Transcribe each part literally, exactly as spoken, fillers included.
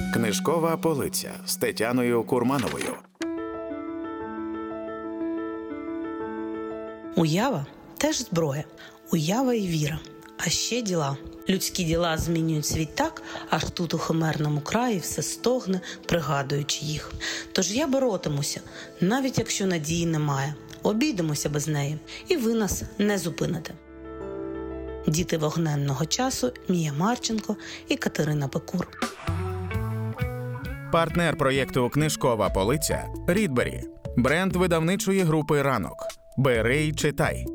Книжкова полиця з Тетяною Курмановою. Уява – теж зброя. Уява і віра. А ще діла. Людські діла змінюють світ так, аж тут у химерному краї все стогне, пригадуючи їх. Тож я боротимуся, навіть якщо надії немає. Обійдемося без неї, і ви нас не зупините. Діти вогненного часу Мія Марченко і Катерина Пекур. Партнер проєкту «Книжкова полиця» – Рідбері. Бренд видавничої групи «Ранок». Бери й читай.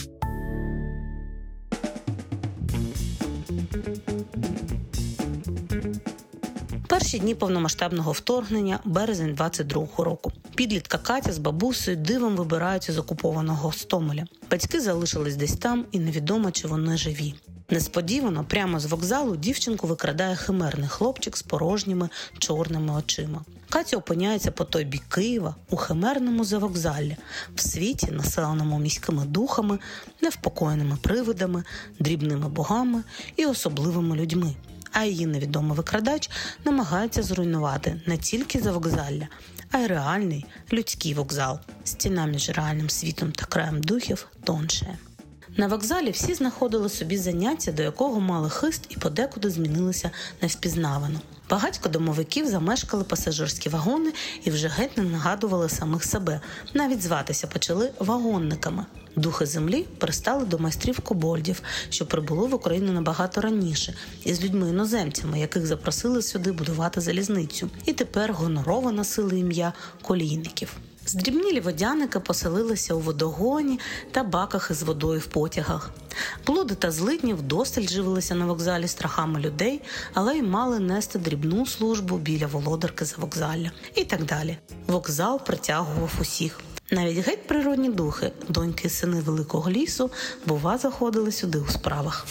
Перші дні повномасштабного вторгнення, березень двадцять другого року. Підлітка Катя з бабусею дивом вибираються з окупованого Гостомеля. Батьки залишились десь там, і невідомо, чи вони живі. Несподівано, прямо з вокзалу, дівчинку викрадає химерний хлопчик з порожніми чорними очима. Катя опиняється по той бік Києва, у химерному завокзаллі, в світі, населеному міськими духами, невпокоєними привидами, дрібними богами і особливими людьми. А її невідомий викрадач намагається зруйнувати не тільки завокзалля, а й реальний людський вокзал. Стіна між реальним світом та краєм духів тоншає. На вокзалі всі знаходили собі заняття, до якого мали хист і подекуди змінилися невпізнавано. Багатько домовиків замешкали пасажирські вагони і вже геть не нагадували самих себе. Навіть зватися почали вагонниками. Духи землі пристали до майстрів кобольдів, що прибули в Україну набагато раніше, із людьми-іноземцями, яких запросили сюди будувати залізницю. І тепер гонорово носили ім'я колійників. Здрібнілі водяники поселилися у водогоні та баках із водою в потягах. Блуди та злидні вдосталь живилися на вокзалі страхами людей, але й мали нести дрібну службу біля володарки завокзалля. І так далі. Вокзал притягував усіх. Навіть геть природні духи, доньки і сини Великого лісу, бува заходили сюди у справах.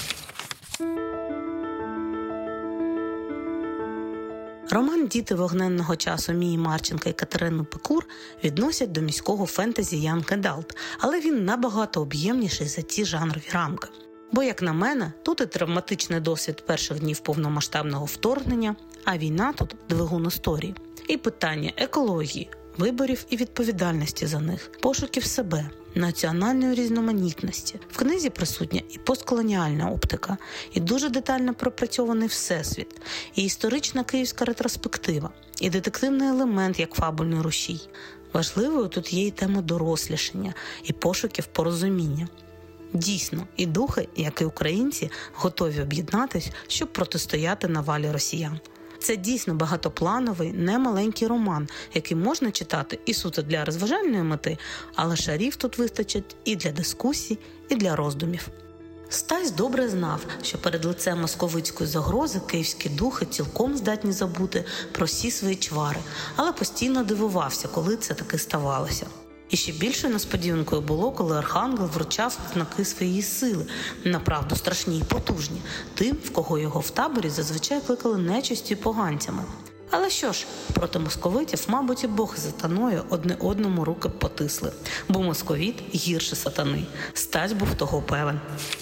Роман «Діти вогненного часу» Мії Марченко і Катерини Пекур відносять до міського фентезі Young Adult, але він набагато об'ємніший за ті жанрові рамки. Бо, як на мене, тут і травматичний досвід перших днів повномасштабного вторгнення, а війна тут – двигун історії. І питання екології, виборів і відповідальності за них, пошуків себе, національної різноманітності. В книзі присутня і постколоніальна оптика, і дуже детально пропрацьований всесвіт, і історична київська ретроспектива, і детективний елемент як фабульний рушій. Важливою тут є і тема дорослішання, і пошуків порозуміння. Дійсно, і духи, як і українці, готові об'єднатись, щоб протистояти навалі росіян. Це дійсно багатоплановий, немаленький роман, який можна читати і суто для розважальної мети, але шарів тут вистачить і для дискусій, і для роздумів. Стась добре знав, що перед лицем московицької загрози київські духи цілком здатні забути про всі свої чвари, але постійно дивувався, коли це таки ставалося. І ще більшою несподіванкою було, коли Архангел вручав знаки своєї сили, направду страшні і потужні, тим, в кого його в таборі зазвичай кликали нечистю і поганцями. Але що ж, проти московитів, мабуть, і Бог з сатаною одне одному руки потисли, бо московіт гірше сатани. Стась був того певен.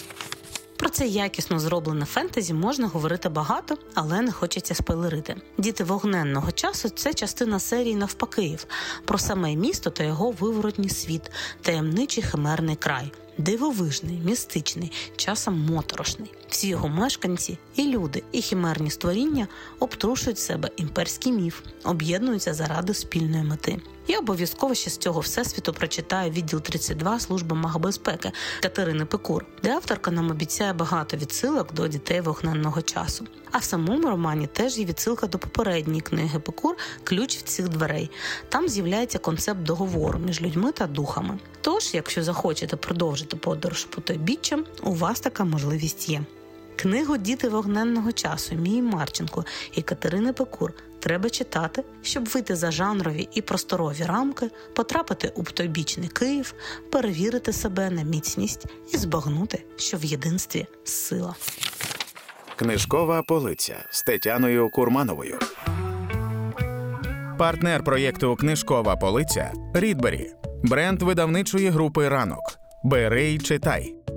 Про це якісно зроблене фентезі можна говорити багато, але не хочеться спойлерити. «Діти вогненного часу» – це частина серії «Навпакиїв», про саме місто та його виворотній світ, таємничий химерний край. Дивовижний, містичний, часом моторошний. Всі його мешканці, і люди, і химерні створіння обтрушують в себе імперський міф, об'єднуються заради спільної мети. Я обов'язково ще з цього всесвіту прочитаю відділ тридцять два Служби магбезпеки Катерини Пекур, де авторка нам обіцяє багато відсилок до «Дітей вогненного часу». А в самому романі теж є відсилка до попередньої книги Пекур «Ключ від цих дверей». Там з'являється концепт договору між людьми та духами. Тож, якщо захочете продовжити подорож потойбіччям, у вас така можливість є. Книгу «Діти вогненного часу» Мії Марченко і Катерини Пекур треба читати, щоб вийти за жанрові і просторові рамки, потрапити у потойбічний Київ, перевірити себе на міцність і збагнути, що в єдинстві сила. Книжкова полиця з Тетяною Курмановою. Партнер проєкту «Книжкова полиця» – Рідбері. Бренд видавничої групи «Ранок». Бери й читай.